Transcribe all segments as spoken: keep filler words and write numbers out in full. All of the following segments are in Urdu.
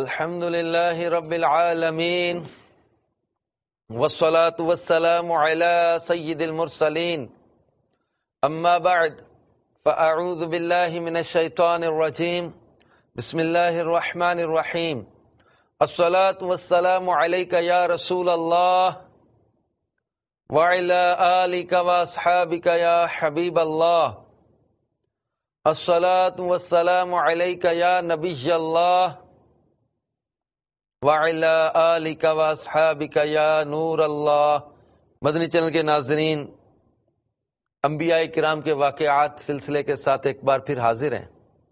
الحمد لله رب العالمين والصلاة والسلام على سيد المرسلين أما بعد فأعوذ بالله من الشيطان الرجيم بسم الله الرحمن الرحيم الصلاة والسلام عليك يا رسول الله وعلى آلك وأصحابك يا حبيب الله الصلاة والسلام عليك يا نبي الله وعلى آلك واصحابك یا نور اللہ۔ مدنی چینل کے ناظرین، انبیاء کرام کے واقعات سلسلے کے ساتھ ایک بار پھر حاضر ہیں۔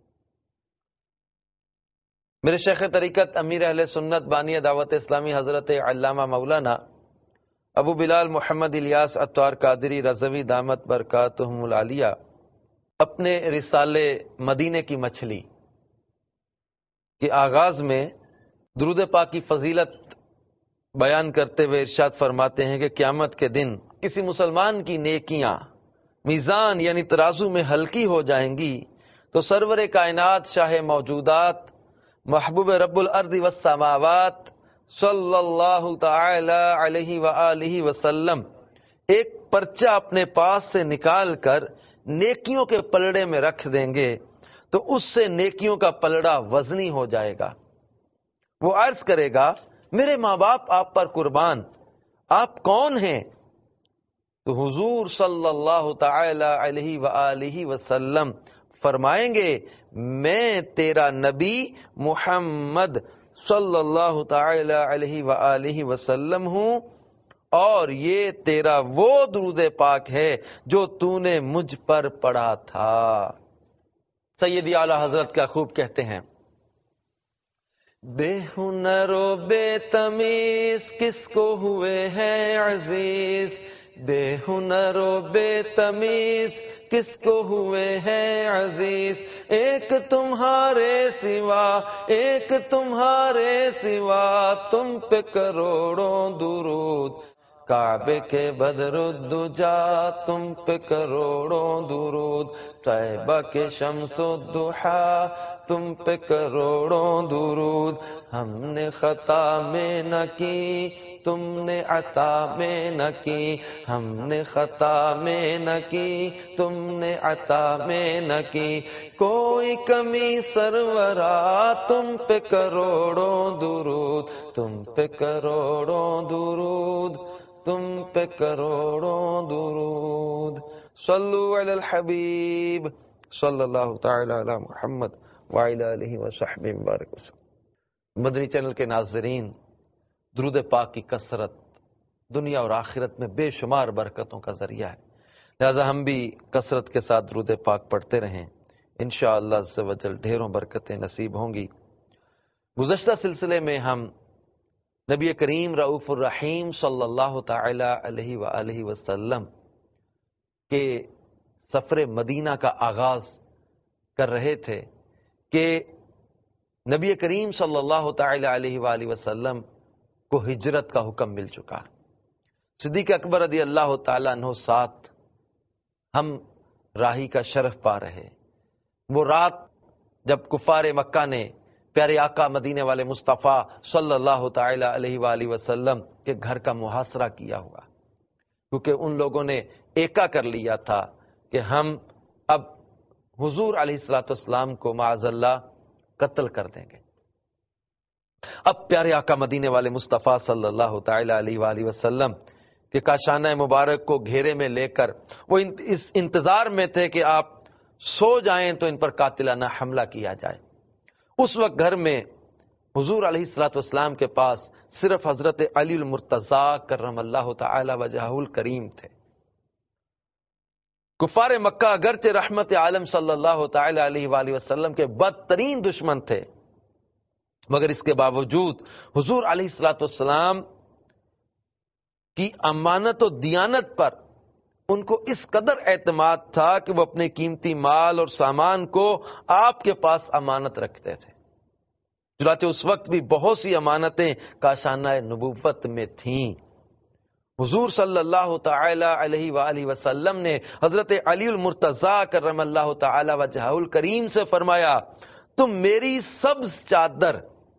میرے شیخ طریقت امیر اہل سنت بانی دعوت اسلامی حضرت علامہ مولانا ابو بلال محمد الیاس عطار قادری رضوی دامت برکاتہم العالیہ اپنے رسالے مدینے کی مچھلی کے آغاز میں درود پاک کی فضیلت بیان کرتے ہوئے ارشاد فرماتے ہیں کہ قیامت کے دن کسی مسلمان کی نیکیاں میزان یعنی ترازو میں ہلکی ہو جائیں گی تو سرور کائنات شاہ موجودات محبوب رب الارض والسماوات صلی اللہ تعالی علیہ وآلہ وسلم ایک پرچہ اپنے پاس سے نکال کر نیکیوں کے پلڑے میں رکھ دیں گے تو اس سے نیکیوں کا پلڑا وزنی ہو جائے گا۔ وہ عرض کرے گا میرے ماں باپ آپ پر قربان، آپ کون ہیں؟ تو حضور صلی اللہ تعالی علیہ وآلہ وسلم فرمائیں گے میں تیرا نبی محمد صلی اللہ تعالی علیہ وآلہ وسلم ہوں، اور یہ تیرا وہ درود پاک ہے جو تو نے مجھ پر پڑھا تھا۔ سیدی اعلیٰ حضرت کیا خوب کہتے ہیں، بے ہنر و بے تمیز کس کو ہوئے ہیں عزیز، بے ہنر و بے تمیز کس کو ہوئے ہیں عزیز، ایک تمہارے سوا ایک تمہارے سوا تم پہ کروڑوں درود، کعبے کے بدر الدجا تم پہ کروڑوں درود، طیبہ کے شمس الضحیٰ تم پہ کروڑوں درود، ہم نے خطا میں نہ کی تم نے عطا میں نہ کی، ہم نے خطا میں نہ کی تم نے عطا میں نہ کی، کوئی کمی سرورا تم پہ کروڑوں درود، تم پہ کروڑوں درود، تم پہ کروڑوں درود۔ صلو علی الحبیب صلی اللہ تعالی علی محمد وعلی آلہ وصحبہ مبارک وسلم۔ مدنی چینل کے ناظرین، درود پاک کی کثرت دنیا اور آخرت میں بے شمار برکتوں کا ذریعہ ہے، لہذا ہم بھی کثرت کے ساتھ درود پاک پڑھتے رہیں، انشاءاللہ عز و جل ڈھیروں برکتیں نصیب ہوں گی۔ گزشتہ سلسلے میں ہم نبی کریم رؤوف الرحیم صلی اللہ تعالی علیہ وآلہ وسلم کے سفر مدینہ کا آغاز کر رہے تھے کہ نبی کریم صلی اللہ تعالی علیہ وآلہ وسلم کو ہجرت کا حکم مل چکا، صدیق اکبر رضی اللہ تعالیٰ عنہ ساتھ ہم راہی کا شرف پا رہے۔ وہ رات جب کفار مکہ نے پیارے آقا مدینے والے مصطفیٰ صلی اللہ تعالی علیہ وآلہ وسلم کے گھر کا محاصرہ کیا ہوا، کیونکہ ان لوگوں نے ایکا کر لیا تھا کہ ہم اب حضور علیہ الصلوۃ والسلام کو معاذ اللہ قتل کر دیں گے۔ اب پیارے آقا مدینے والے مصطفیٰ صلی اللہ تعالی علیہ وآلہ وسلم کے کاشانہ مبارک کو گھیرے میں لے کر وہ اس انتظار میں تھے کہ آپ سو جائیں تو ان پر قاتلانہ حملہ کیا جائے۔ اس وقت گھر میں حضور علیہ الصلوۃ والسلام کے پاس صرف حضرت علی المرتضیٰ کرم اللہ تعالی وجہہ الکریم تھے۔ کفار مکہ اگرچہ رحمت عالم صلی اللہ تعالی علیہ وآلہ وسلم کے بدترین دشمن تھے، مگر اس کے باوجود حضور علیہ الصلوۃ والسلام کی امانت و دیانت پر ان کو اس قدر اعتماد تھا کہ وہ اپنے قیمتی مال اور سامان کو آپ کے پاس امانت رکھتے تھے۔ چنانچہ اس وقت بھی بہت سی امانتیں کاشانہ نبوت میں تھیں۔ حضور صلی اللہ تعالی علیہ وآلہ وسلم نے حضرت علی المرتضیٰ کرم اللہ تعالی وجہہ الکریم سے فرمایا تم میری سبز چادر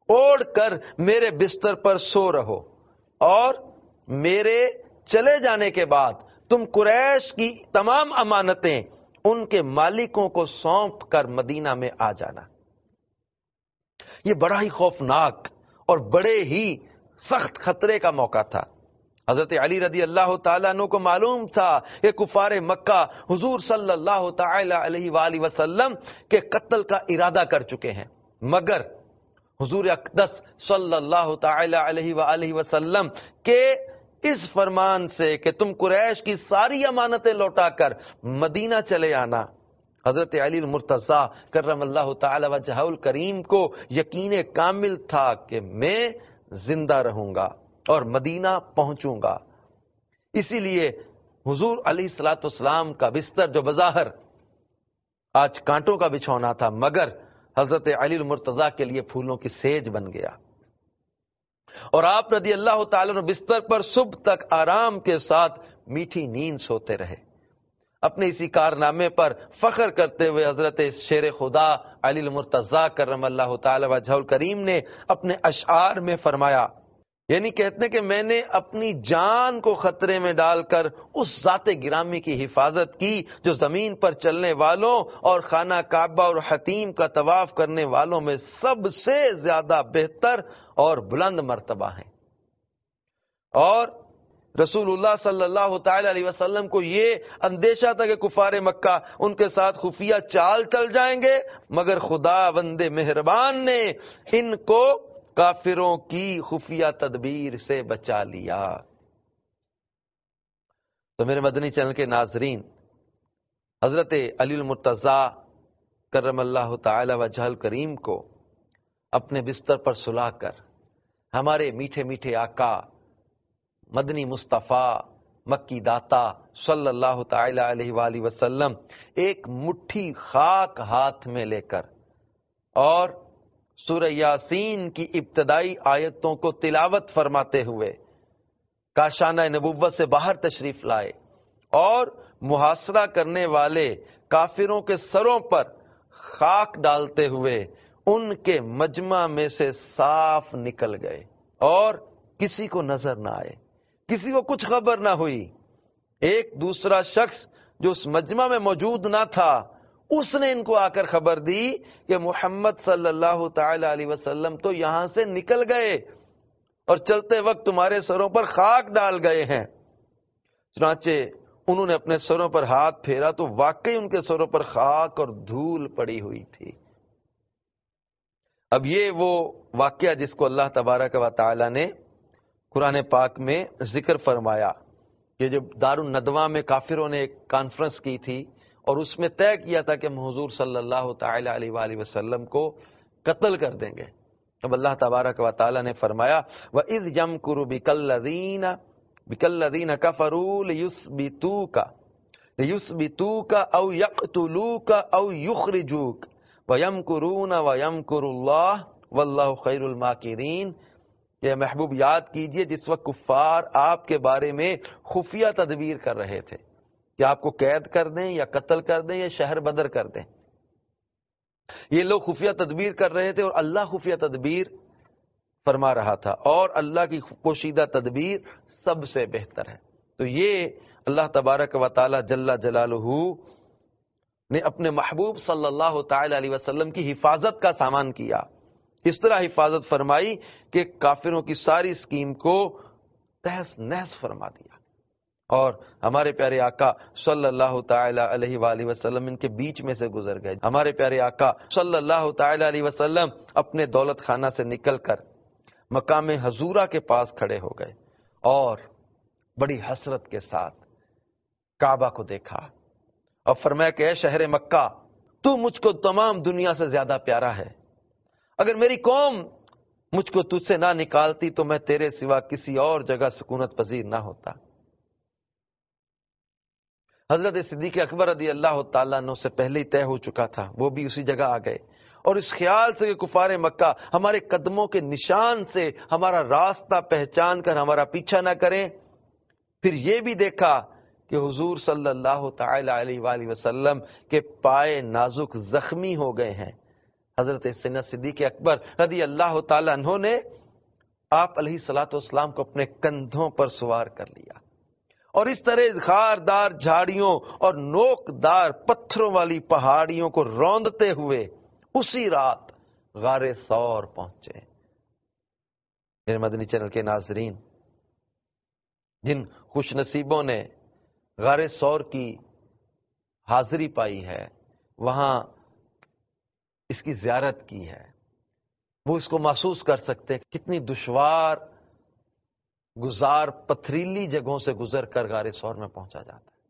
اوڑھ کر میرے بستر پر سو رہو، اور میرے چلے جانے کے بعد تم قریش کی تمام امانتیں ان کے مالکوں کو سونپ کر مدینہ میں آ جانا۔ یہ بڑا ہی خوفناک اور بڑے ہی سخت خطرے کا موقع تھا۔ حضرت علی رضی اللہ تعالیٰ عنہ کو معلوم تھا کہ کفار مکہ حضور صلی اللہ تعالی علیہ وآلہ وسلم کے قتل کا ارادہ کر چکے ہیں، مگر حضور اقدس صلی اللہ تعالی علیہ وآلہ وسلم کے اس فرمان سے کہ تم قریش کی ساری امانتیں لوٹا کر مدینہ چلے آنا، حضرت علی المرتضی کرم اللہ تعالی وجہہ الکریم کو یقین کامل تھا کہ میں زندہ رہوں گا اور مدینہ پہنچوں گا۔ اسی لیے حضور علیہ الصلوۃ والسلام کا بستر جو بظاہر آج کانٹوں کا بچھونا تھا، مگر حضرت علی المرتضی کے لیے پھولوں کی سیج بن گیا، اور آپ رضی اللہ تعالیٰ عنہ بستر پر صبح تک آرام کے ساتھ میٹھی نیند سوتے رہے۔ اپنے اسی کارنامے پر فخر کرتے ہوئے حضرت شیر خدا علی المرتضی کرم اللہ تعالی وجہہ الکریم نے اپنے اشعار میں فرمایا، یعنی کہتے ہیں کہ میں نے اپنی جان کو خطرے میں ڈال کر اس ذات گرامی کی حفاظت کی جو زمین پر چلنے والوں اور خانہ کعبہ اور حتیم کا طواف کرنے والوں میں سب سے زیادہ بہتر اور بلند مرتبہ ہیں۔ اور رسول اللہ صلی اللہ تعالی علیہ وسلم کو یہ اندیشہ تھا کہ کفار مکہ ان کے ساتھ خفیہ چال چل جائیں گے، مگر خدا بند مہربان نے ان کو کافروں کی خفیہ تدبیر سے بچا لیا۔ تو میرے مدنی چینل کے ناظرین، حضرت علی المرتضی کرم اللہ تعالی وجہہ الکریم کو اپنے بستر پر سلا کر ہمارے میٹھے میٹھے آقا مدنی مصطفیٰ مکی داتا صلی اللہ تعالی علیہ وآلہ وسلم ایک مٹھی خاک ہاتھ میں لے کر اور سورہ یاسین کی ابتدائی آیتوں کو تلاوت فرماتے ہوئے کاشانہ نبوت سے باہر تشریف لائے، اور محاصرہ کرنے والے کافروں کے سروں پر خاک ڈالتے ہوئے ان کے مجمع میں سے صاف نکل گئے، اور کسی کو نظر نہ آئے، کسی کو کچھ خبر نہ ہوئی۔ ایک دوسرا شخص جو اس مجمع میں موجود نہ تھا، اس نے ان کو آ کر خبر دی کہ محمد صلی اللہ تعالی علیہ وسلم تو یہاں سے نکل گئے اور چلتے وقت تمہارے سروں پر خاک ڈال گئے ہیں۔ چنانچہ انہوں نے اپنے سروں پر ہاتھ پھیرا تو واقعی ان کے سروں پر خاک اور دھول پڑی ہوئی تھی۔ اب یہ وہ واقعہ جس کو اللہ تبارک و تعالی نے قرآن پاک میں ذکر فرمایا، کہ جب دار الندوہ میں کافروں نے ایک کانفرنس کی تھی اور اس میں طے کیا تھا کہ ہم حضور صلی اللہ تعالی علیہ وآلہ وسلم کو قتل کر دیں گے، اب اللہ تبارک و تعالی نے فرمایا وَإِذْ يَمْكُرُ بِكَ الَّذِينَ بِكَ الَّذِينَ كَفَرُوا لِيُثْبِتُوكَ لِيُثْبِتُوكَ أَوْ يَقْتُلُوكَ أَوْ يُخْرِجُوكَ وَيَمْكُرُونَ وَيَمْكُرُ اللَّهُ وَاللَّهُ خَيْرُ الْمَاكِرِينَ۔ یہ محبوب یاد کیجئے جس وقت کفار آپ کے بارے میں خفیہ تدبیر کر رہے تھے کہ آپ کو قید کر دیں یا قتل کر دیں یا شہر بدر کر دیں، یہ لوگ خفیہ تدبیر کر رہے تھے اور اللہ خفیہ تدبیر فرما رہا تھا، اور اللہ کی پوشیدہ تدبیر سب سے بہتر ہے۔ تو یہ اللہ تبارک و تعالی جل جلالہ نے اپنے محبوب صلی اللہ تعالی علیہ وسلم کی حفاظت کا سامان کیا، اس طرح حفاظت فرمائی کہ کافروں کی ساری اسکیم کو تہس نہس فرما دیا، اور ہمارے پیارے آقا صلی اللہ تعالی علیہ وآلہ وسلم ان کے بیچ میں سے گزر گئے۔ ہمارے پیارے آقا صلی اللہ تعالی علیہ وسلم اپنے دولت خانہ سے نکل کر مقام حضورہ کے پاس کھڑے ہو گئے اور بڑی حسرت کے ساتھ کعبہ کو دیکھا اور فرمایا کہ اے شہر مکہ، تو مجھ کو تمام دنیا سے زیادہ پیارا ہے، اگر میری قوم مجھ کو تجھ سے نہ نکالتی تو میں تیرے سوا کسی اور جگہ سکونت پذیر نہ ہوتا۔ حضرت صدیق اکبر رضی اللہ تعالیٰ عنہ سے پہلے ہی طے ہو چکا تھا، وہ بھی اسی جگہ آ گئے، اور اس خیال سے کہ کفار مکہ ہمارے قدموں کے نشان سے ہمارا راستہ پہچان کر ہمارا پیچھا نہ کریں۔ پھر یہ بھی دیکھا کہ حضور صلی اللہ تعالی علیہ وآلہ وسلم کے پائے نازک زخمی ہو گئے ہیں، حضرت سیدنا صدیق اکبر رضی اللہ تعالیٰ عنہ نے آپ علیہ الصلوۃ والسلام کو اپنے کندھوں پر سوار کر لیا اور اس طرح خاردار جھاڑیوں اور نوکدار پتھروں والی پہاڑیوں کو روندتے ہوئے اسی رات غار ثور پہنچے۔ میرے مدنی چینل کے ناظرین، جن خوش نصیبوں نے غار ثور کی حاضری پائی ہے، وہاں اس کی زیارت کی ہے، وہ اس کو محسوس کر سکتے ہیں کتنی دشوار گزار پتھریلی جگہوں سے گزر کر غار ثور میں پہنچا جاتا ہے،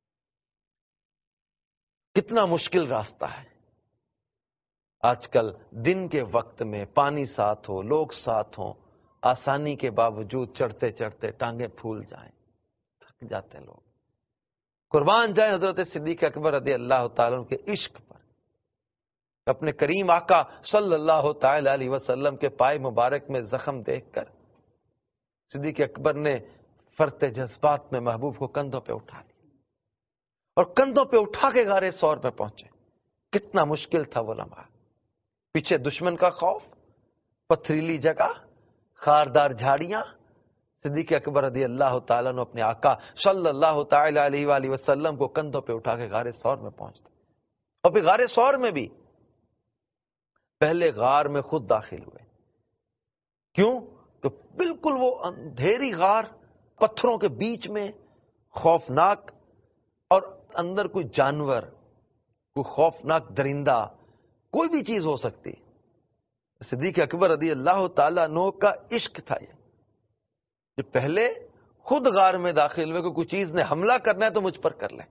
کتنا مشکل راستہ ہے۔ آج کل دن کے وقت میں پانی ساتھ ہو، لوگ ساتھ ہوں، آسانی کے باوجود چڑھتے چڑھتے ٹانگیں پھول جائیں، تھک جاتے ہیں لوگ۔ قربان جائیں حضرت صدیق اکبر رضی اللہ تعالیٰ عنہ کے عشق پر، اپنے کریم آقا صلی اللہ تعالی علیہ وسلم کے پائے مبارک میں زخم دیکھ کر صدیق اکبر نے فرط جذبات میں محبوب کو کندھوں پہ اٹھا لیا اور کندھوں پہ اٹھا کے غار ثور میں پہنچے۔ کتنا مشکل تھا وہ لمحہ، پیچھے دشمن کا خوف، پتھریلی جگہ، خاردار جھاڑیاں۔ صدیق اکبر رضی اللہ تعالیٰ نے اپنے آقا صلی اللہ تعالی علیہ وآلہ وسلم کو کندھوں پہ اٹھا کے غار ثور میں پہنچتے، اور پھر غار ثور میں بھی پہلے غار میں خود داخل ہوئے۔ کیوں؟ کہ بالکل وہ اندھیری غار، پتھروں کے بیچ میں، خوفناک، اور اندر کوئی جانور، کوئی خوفناک درندہ، کوئی بھی چیز ہو سکتی۔ صدیق اکبر رضی اللہ تعالیٰ عنہ کا عشق تھا یہ، کہ پہلے خود غار میں داخل ہوئے کہ کوئی چیز نے حملہ کرنا ہے تو مجھ پر کر لیں۔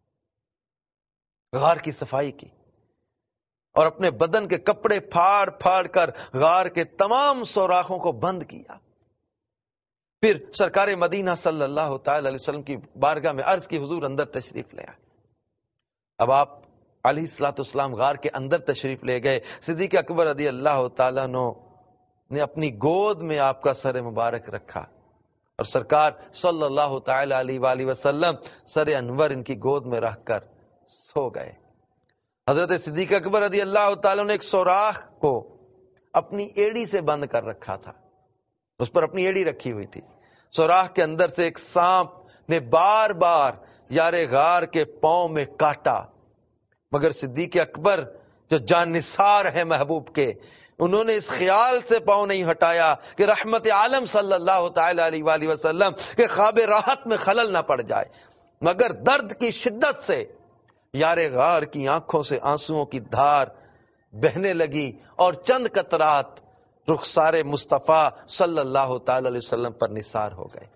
غار کی صفائی کی اور اپنے بدن کے کپڑے پھاڑ پھاڑ کر غار کے تمام سوراخوں کو بند کیا۔ پھر سرکار مدینہ صلی اللہ تعالی علیہ وسلم کی بارگاہ میں عرض کی، حضور اندر تشریف لے آئے۔ اب آپ علیہ الصلوۃ والسلام غار کے اندر تشریف لے گئے۔ صدیق اکبر رضی اللہ تعالیٰ عنہ نے اپنی گود میں آپ کا سر مبارک رکھا اور سرکار صلی اللہ تعالی علیہ وآلہ وسلم سر انور ان کی گود میں رکھ کر سو گئے۔ حضرت صدیق اکبر رضی اللہ تعالیٰ نے ایک سوراخ کو اپنی ایڑی سے بند کر رکھا تھا، اس پر اپنی ایڑی رکھی ہوئی تھی۔ سوراخ کے اندر سے ایک سانپ نے بار بار یار غار کے پاؤں میں کاٹا، مگر صدیق اکبر جو جان نثار ہے محبوب کے، انہوں نے اس خیال سے پاؤں نہیں ہٹایا کہ رحمت عالم صلی اللہ تعالی علیہ وآلہ وسلم کے خواب راحت میں خلل نہ پڑ جائے، مگر درد کی شدت سے یار غار کی آنکھوں سے آنسوؤں کی دھار بہنے لگی اور چند قطرات رخسار مصطفیٰ صلی اللہ تعالی علیہ وسلم پر نثار ہو گئے،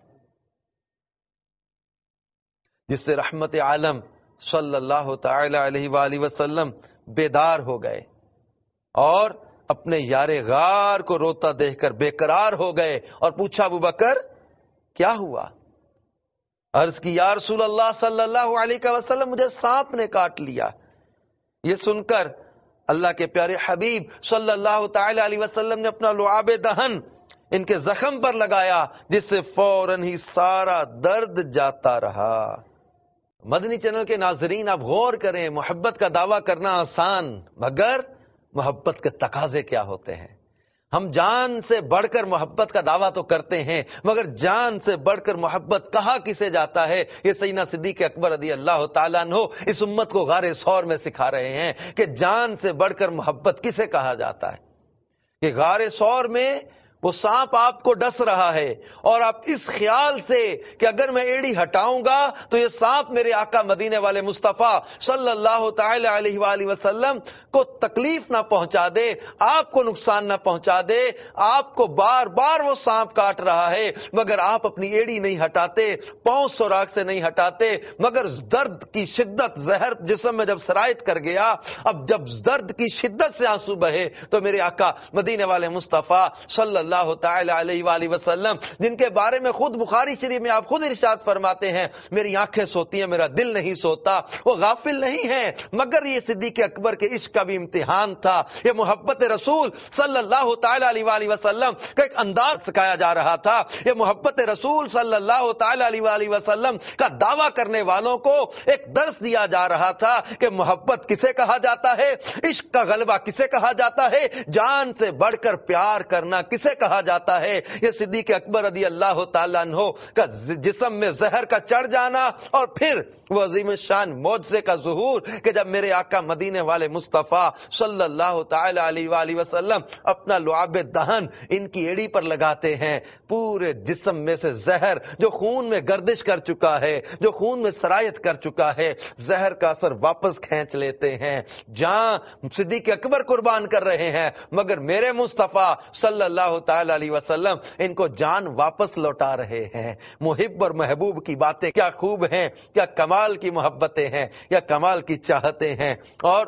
جس سے رحمت عالم صلی اللہ تعالی علیہ وآلہ وسلم بیدار ہو گئے اور اپنے یار غار کو روتا دیکھ کر بے قرار ہو گئے اور پوچھا، ابو بکر کیا ہوا؟ عرض کی، یا رسول اللہ صلی اللہ علیہ وسلم مجھے سانپ نے کاٹ لیا۔ یہ سن کر اللہ کے پیارے حبیب صلی اللہ تعالی علیہ وسلم نے اپنا لعاب دہن ان کے زخم پر لگایا، جس سے فوراً ہی سارا درد جاتا رہا۔ مدنی چینل کے ناظرین، آپ غور کریں، محبت کا دعویٰ کرنا آسان، مگر محبت کے تقاضے کیا ہوتے ہیں۔ ہم جان سے بڑھ کر محبت کا دعویٰ تو کرتے ہیں، مگر جان سے بڑھ کر محبت کہا کسے جاتا ہے؟ یہ سیدنا صدیق اکبر رضی اللہ تعالیٰ عنہ اس امت کو غار ثور میں سکھا رہے ہیں کہ جان سے بڑھ کر محبت کسے کہا جاتا ہے۔ کہ غار ثور میں وہ سانپ آپ کو ڈس رہا ہے اور آپ اس خیال سے کہ اگر میں ایڑی ہٹاؤں گا تو یہ سانپ میرے آقا مدینے والے مصطفیٰ صلی اللہ تعالی علیہ وآلہ وسلم کو تکلیف نہ پہنچا دے، آپ کو نقصان نہ پہنچا دے، آپ کو بار بار وہ سانپ کاٹ رہا ہے، مگر آپ اپنی ایڑی نہیں ہٹاتے، پاؤں سوراخ سے نہیں ہٹاتے، مگر درد کی شدت زہر جسم میں جب سرایت کر گیا، اب جب درد کی شدت سے آنسو بہے تو میرے آقا مدینے والے مصطفیٰ صلی اللہ اللہ تعالی علیہ وآلہ وسلم، جن کے بارے میں خود بخاری شریف میں آپ خود ارشاد فرماتے ہیں میری آنکھیں سوتی ہیں میرا دل نہیں سوتا، وہ غافل نہیں ہیں، مگر یہ صدیق اکبر کے عشق کا بھی امتحان تھا، یہ محبت رسول صلی اللہ تعالی علیہ وآلہ وسلم کا ایک انداز سکھایا جا رہا تھا، یہ محبت رسول صلی اللہ تعالی علیہ وآلہ وسلم کا دعویٰ کرنے والوں کو ایک درس دیا جا رہا تھا کہ محبت کسے کہا جاتا ہے، عشق کا غلبہ کسے کہا جاتا ہے، جان سے بڑھ کر پیار کرنا کسے کہا جاتا ہے۔ یہ صدیق اکبر رضی اللہ تعالیٰ عنہ کا جسم میں زہر کا چڑھ جانا اور پھر وہ عظیم شان معجزے کا ظہور کہ جب میرے آقا مدینے والے مصطفیٰ صلی اللہ تعالی علیہ وآلہ وسلم اپنا لعاب دہن ان کی ایڑی پر لگاتے ہیں، پورے جسم میں سے زہر جو خون میں گردش کر چکا ہے، جو خون میں سرایت کر چکا ہے، زہر کا اثر واپس کھینچ لیتے ہیں، جان صدیق اکبر قربان کر رہے ہیں مگر میرے مصطفیٰ صلی اللہ تعالی علیہ وسلم ان کو جان واپس لوٹا رہے ہیں۔ محب اور محبوب کی باتیں کیا خوب ہیں، کیا کمال کی محبتیں ہیں، یا کمال کی چاہتے ہیں۔ اور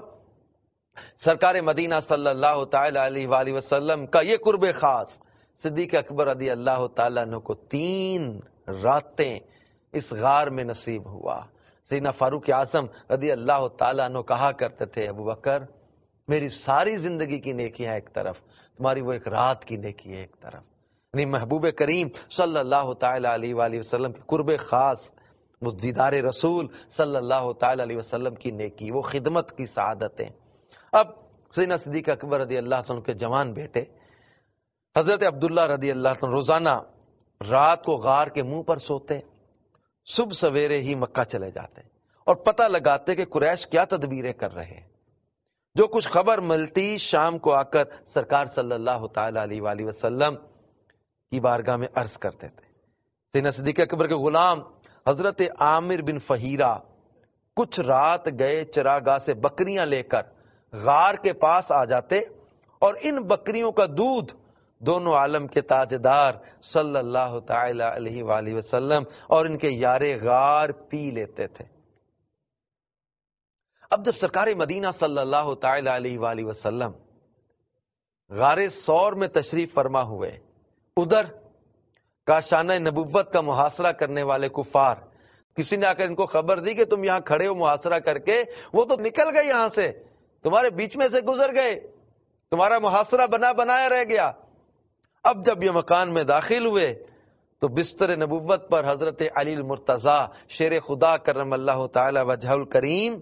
سرکار مدینہ صلی اللہ تعالی علیہ وآلہ وسلم کا یہ قرب خاص صدیق اکبر رضی اللہ تعالیٰ عنہ کو تین راتیں اس غار میں نصیب ہوا۔ سیدنا فاروق اعظم رضی اللہ تعالیٰ عنہ کہا کرتے تھے ابو بکر میری ساری زندگی کی نیکیاں ایک طرف، تمہاری وہ ایک رات کی نیکی ہے ایک طرف۔ یعنی محبوب کریم صلی اللہ تعالی علیہ وآلہ وسلم کی قرب خاص، دیدار رسول صلی اللہ تعالی علیہ وسلم کی نیکی، وہ خدمت کی سعادتیں۔ اب سیدنا صدیق اکبر رضی اللہ عنہ کے جوان بیٹے حضرت عبداللہ رضی اللہ عنہ روزانہ رات کو غار کے منہ پر سوتے، صبح سویرے ہی مکہ چلے جاتے اور پتہ لگاتے کہ قریش کیا تدبیریں کر رہے ہیں۔ جو کچھ خبر ملتی شام کو آ کر سرکار صلی اللہ تعالی علیہ وآلہ وسلم کی بارگاہ میں عرض کرتے تھے۔ سیدنا صدیق اکبر کے غلام حضرت عامر بن فہیرہ کچھ رات گئے چراگاہ سے بکریاں لے کر غار کے پاس آ جاتے اور ان بکریوں کا دودھ دونوں عالم کے تاجدار صلی اللہ تعالی علیہ وآلہ وسلم اور ان کے یار غار پی لیتے تھے۔ اب جب سرکار مدینہ صلی اللہ تعالی علیہ وآلہ وسلم غار ثور میں تشریف فرما ہوئے، ادھر کاشانہ نبوت کا محاصرہ کرنے والے کفار، کسی نے آ کر ان کو خبر دی کہ تم یہاں کھڑے ہو محاصرہ کر کے، وہ تو نکل گئے یہاں سے، تمہارے بیچ میں سے گزر گئے، تمہارا محاصرہ بنا بنایا رہ گیا۔ اب جب یہ مکان میں داخل ہوئے تو بستر نبوت پر حضرت علی المرتضیٰ شیر خدا کرم اللہ تعالی وجہہ الکریم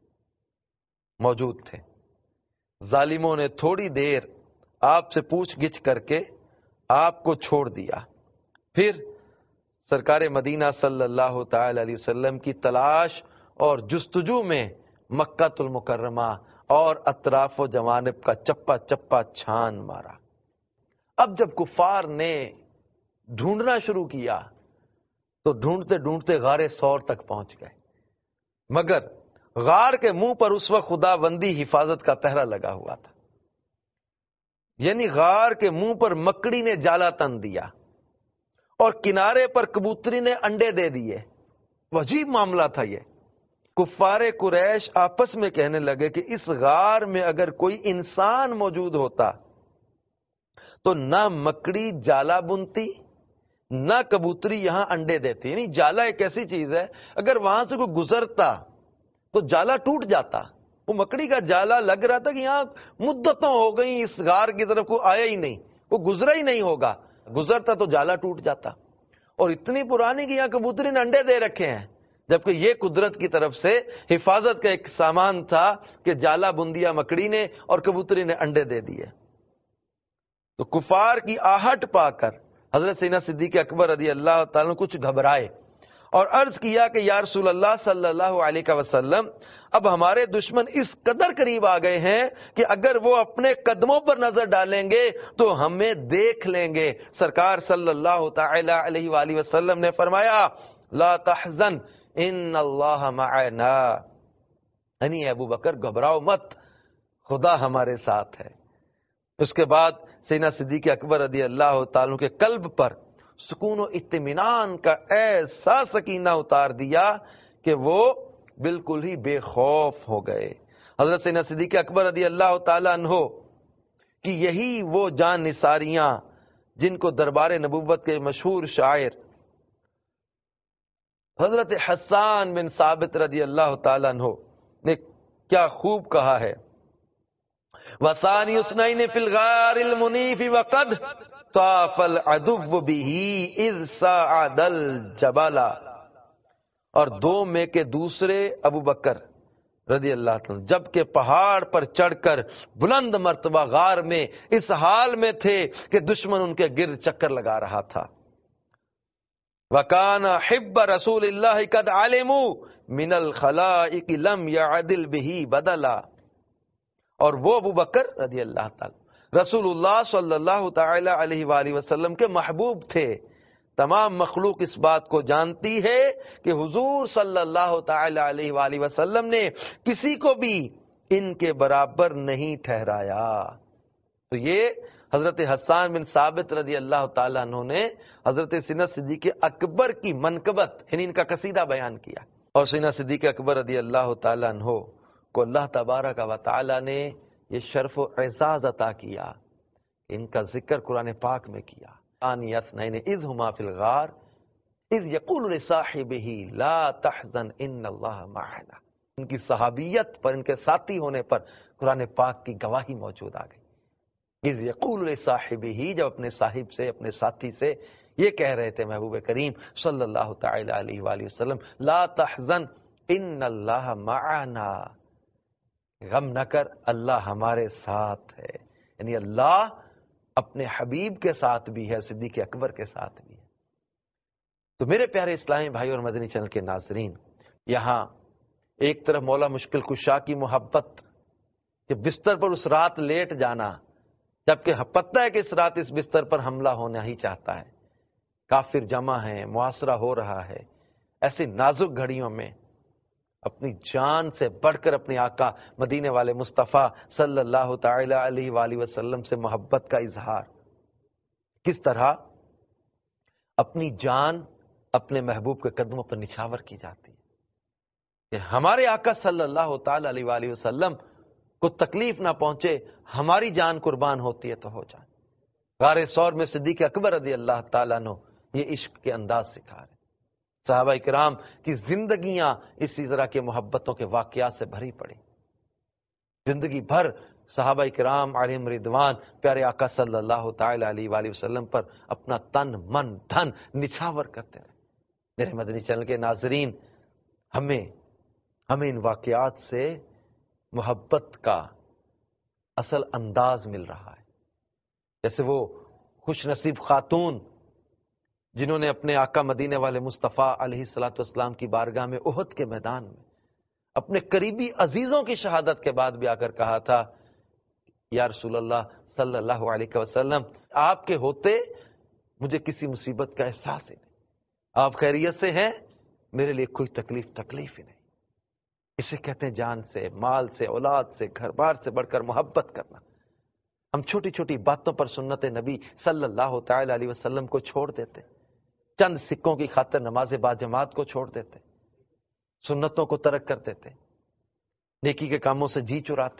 موجود تھے۔ ظالموں نے تھوڑی دیر آپ سے پوچھ گچھ کر کے آپ کو چھوڑ دیا، پھر سرکار مدینہ صلی اللہ تعالی علیہ وسلم کی تلاش اور جستجو میں مکہ المکرمہ اور اطراف و جوانب کا چپا چپا چھان مارا۔ اب جب کفار نے ڈھونڈنا شروع کیا تو ڈھونڈتے ڈھونڈتے غار ثور تک پہنچ گئے، مگر غار کے منہ پر اس وقت خدا بندی حفاظت کا پہرا لگا ہوا تھا، یعنی غار کے منہ پر مکڑی نے جالا تن دیا اور کنارے پر کبوتری نے انڈے دے دیے۔ عجیب معاملہ تھا یہ۔ کفار قریش آپس میں کہنے لگے کہ اس غار میں اگر کوئی انسان موجود ہوتا تو نہ مکڑی جالا بنتی نہ کبوتری یہاں انڈے دیتی۔ یعنی جالا ایک ایسی چیز ہے اگر وہاں سے کوئی گزرتا تو جالا ٹوٹ جاتا۔ وہ مکڑی کا جالا لگ رہا تھا کہ یہاں مدتوں ہو گئی اس غار کی طرف کوئی آیا ہی نہیں، وہ گزرا ہی نہیں ہوگا، گزرتا تو جالا ٹوٹ جاتا۔ اور اتنی پرانی کہ یہاں کبوتری نے انڈے دے رکھے ہیں، جبکہ یہ قدرت کی طرف سے حفاظت کا ایک سامان تھا کہ جالا بندیا مکڑی نے اور کبوتری نے انڈے دے دیے۔ تو کفار کی آہٹ پا کر حضرت سیدنا صدیق اکبر رضی اللہ تعالیٰ کچھ گھبرائے اور عرض کیا کہ یا رسول اللہ صلی اللہ علیہ وسلم، اب ہمارے دشمن اس قدر قریب آ گئے ہیں کہ اگر وہ اپنے قدموں پر نظر ڈالیں گے تو ہمیں دیکھ لیں گے۔ سرکار صلی اللہ تعالی علیہ وآلہ وسلم نے فرمایا لا تحزن ان اللہ معنا، یعنی ابو بکر گھبراؤ مت، خدا ہمارے ساتھ ہے۔ اس کے بعد سیدنا صدیق اکبر رضی اللہ تعالیٰ کے قلب پر سکون و اطمینان کا ایسا سکینہ اتار دیا کہ وہ بالکل ہی بے خوف ہو گئے۔ حضرت سیدنا صدیق اکبر رضی اللہ تعالیٰ عنہ کہ یہی وہ جان نثاریاں جن کو دربار نبوت کے مشہور شاعر حضرت حسان بن ثابت رضی اللہ تعالیٰ عنہ نے کیا خوب کہا ہے، وَثَانِيُ اثْنَيْنِ فِي الْغَارِ الْمُنِيفِ وَقَدْ طَافَ الْعَدُوُّ بِهِ إِذْ صَعَدَ الْجَبَلَ، اور دو میں کے دوسرے ابو بکر رضی اللہ تعالیٰ جب کہ پہاڑ پر چڑھ کر بلند مرتبہ غار میں اس حال میں تھے کہ دشمن ان کے گرد چکر لگا رہا تھا۔ وَكَانَ حِبَّ رَسُولِ اللَّهِ قَدْ عَلِمُوا مِنَ الْخَلَائِقِ لَمْ يَعْدِلْ بِهِ بَدَلًا، اور وہ ابو بکر رضی اللہ تعالی رسول اللہ صلی اللہ تعالی علیہ وآلہ وسلم کے محبوب تھے۔ تمام مخلوق اس بات کو جانتی ہے کہ حضور صلی اللہ تعالی علیہ وآلہ وسلم نے کسی کو بھی ان کے برابر نہیں ٹھہرایا۔ تو یہ حضرت حسان بن ثابت رضی اللہ تعالیٰ عنہ نے حضرت سیدنا صدیق اکبر کی منقبت یعنی ان کا قصیدہ بیان کیا، اور سیدنا صدیق اکبر رضی اللہ تعالیٰ عنہ کو اللہ تبارک و تعالیٰ نے یہ شرف و اعزاز عطا کیا، ان کا ذکر قرآن پاک میں کیا۔ ثانی اثنین اذ ہما فی الغار اذ یقول لصاحبہ لا تحزن ان اللہ معنا، ان کی صحابیت پر، ان کے ساتھی ہونے پر قرآن پاک کی گواہی موجود آ گئی۔ اذ یقول لصاحبہ، جب اپنے صاحب سے، اپنے ساتھی سے یہ کہہ رہے تھے محبوب کریم صلی اللہ تعالی علیہ وآلہ وسلم، لا تحزن ان اللہ معنا، غم نہ کر اللہ ہمارے ساتھ ہے، یعنی اللہ اپنے حبیب کے ساتھ بھی ہے، صدیق اکبر کے ساتھ بھی ہے۔ تو میرے پیارے اسلامی بھائی اور مدنی چینل کے ناظرین، یہاں ایک طرف مولا مشکل کشا کی محبت کہ بستر پر اس رات لیٹ جانا، جبکہ پتہ ہے کہ اس رات اس بستر پر حملہ ہونا ہی چاہتا ہے، کافر جمع ہیں، محاصرہ ہو رہا ہے، ایسی نازک گھڑیوں میں اپنی جان سے بڑھ کر اپنے آقا مدینے والے مصطفیٰ صلی اللہ تعالی علیہ وآلہ وسلم سے محبت کا اظہار، کس طرح اپنی جان اپنے محبوب کے قدموں پر نچھاور کی جاتی ہے کہ ہمارے آقا صلی اللہ تعالی علیہ وآلہ وسلم کو تکلیف نہ پہنچے، ہماری جان قربان ہوتی ہے تو ہو جائے۔ غار ثور میں صدیق اکبر رضی اللہ تعالیٰ عنہ یہ عشق کے انداز سکھا رہے، صحابہ کرام کی زندگیاں اسی طرح کے محبتوں کے واقعات سے بھری پڑی، زندگی بھر صحابہ کرام علیہم رضوان پیارے آقا صلی اللہ تعالی علیہ وآلہ وسلم پر اپنا تن من دھن نچھاور کرتے رہے۔ میرے مدنی چینل کے ناظرین، ہمیں ہمیں ان واقعات سے محبت کا اصل انداز مل رہا ہے، جیسے وہ خوش نصیب خاتون جنہوں نے اپنے آقا مدینے والے مصطفیٰ علیہ الصلوۃ والسلام کی بارگاہ میں احد کے میدان میں اپنے قریبی عزیزوں کی شہادت کے بعد بھی آ کر کہا تھا، یا رسول اللہ صلی اللہ علیہ وسلم، آپ کے ہوتے مجھے کسی مصیبت کا احساس ہی نہیں، آپ خیریت سے ہیں، میرے لیے کوئی تکلیف تکلیف ہی نہیں۔ اسے کہتے ہیں جان سے، مال سے، اولاد سے، گھر بار سے بڑھ کر محبت کرنا۔ ہم چھوٹی چھوٹی باتوں پر سنت نبی صلی اللہ تعالی علیہ وسلم کو چھوڑ دیتے، چند سکوں کی خاطر نماز با جماعت کو چھوڑ دیتے، سنتوں کو ترک کر دیتے، نیکی کے کاموں سے جی چراتے،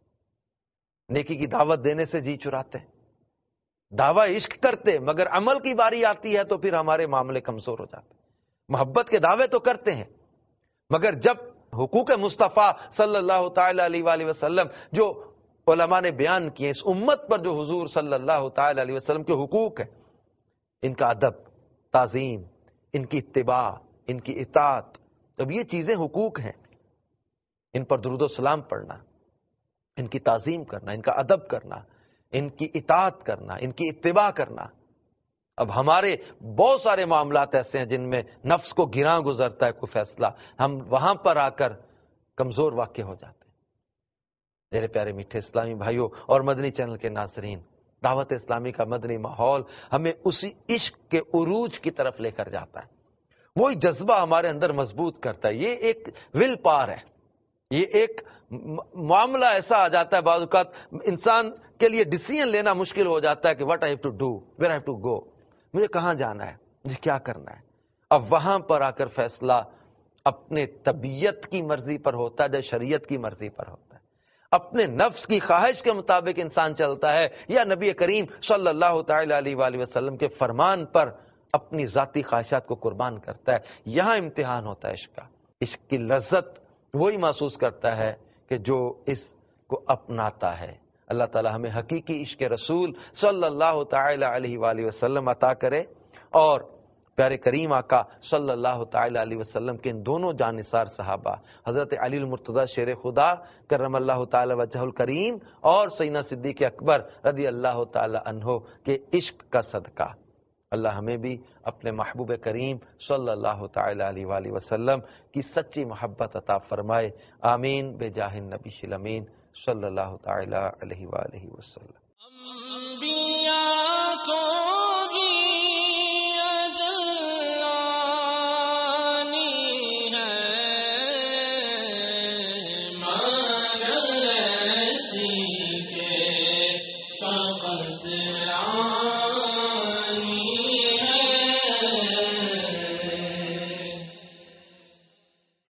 نیکی کی دعوت دینے سے جی چراتے، دعویٰ عشق کرتے، مگر عمل کی باری آتی ہے تو پھر ہمارے معاملے کمزور ہو جاتے۔ محبت کے دعوے تو کرتے ہیں، مگر جب حقوق مصطفیٰ صلی اللہ تعالی علیہ وآلہ وسلم جو علماء نے بیان کیے، اس امت پر جو حضور صلی اللہ تعالی علیہ وسلم کے حقوق ہیں، ان کا ادب، تعظیم، ان کی اتباع، ان کی اطاعت، اب یہ چیزیں حقوق ہیں، ان پر درود و سلام پڑھنا، ان کی تعظیم کرنا، ان کا ادب کرنا، ان کی اطاعت کرنا، ان کی اتباع کرنا۔ اب ہمارے بہت سارے معاملات ایسے ہیں جن میں نفس کو گراں گزرتا ہے کوئی فیصلہ، ہم وہاں پر آ کر کمزور واقع ہو جاتے ہیں۔ میرے پیارے میٹھے اسلامی بھائیوں اور مدنی چینل کے ناظرین، دعوت اسلامی کا مدنی ماحول ہمیں اسی عشق کے عروج کی طرف لے کر جاتا ہے، وہی جذبہ ہمارے اندر مضبوط کرتا ہے۔ یہ ایک ول پاور ہے، یہ ایک معاملہ ایسا آ جاتا ہے بعض اوقات انسان کے لیے ڈیسیژن لینا مشکل ہو جاتا ہے کہ what I have to do, where I have to go, مجھے کہاں جانا ہے، مجھے کیا کرنا ہے۔ اب وہاں پر آ کر فیصلہ اپنے طبیعت کی مرضی پر ہوتا ہے یا شریعت کی مرضی پر ہوتا ہے۔ اپنے نفس کی خواہش کے مطابق انسان چلتا ہے یا نبی کریم صلی اللہ تعالی علیہ وآلہ وسلم کے فرمان پر اپنی ذاتی خواہشات کو قربان کرتا ہے. یہاں امتحان ہوتا ہے عشق کا. عشق کی لذت وہی محسوس کرتا ہے کہ جو اس کو اپناتا ہے. اللہ تعالی ہمیں حقیقی عشق رسول صلی اللہ تعالی علیہ وآلہ وسلم عطا کرے، اور پیارے کریم آقا صلی اللہ تعالی علیہ وسلم کے ان دونوں جانثار صحابہ حضرت علی المرتضی شیر خدا کرم اللہ تعالی وجہ الکریم اور سیدنا صدیق اکبر رضی اللہ تعالی عنہ کے عشق کا صدقہ اللہ ہمیں بھی اپنے محبوب کریم صلی اللہ تعالی علیہ وآلہ وسلم کی سچی محبت عطا فرمائے. آمین بجاہ النبی الامین صلی اللہ تعالی علیہ وآلہ وسلم.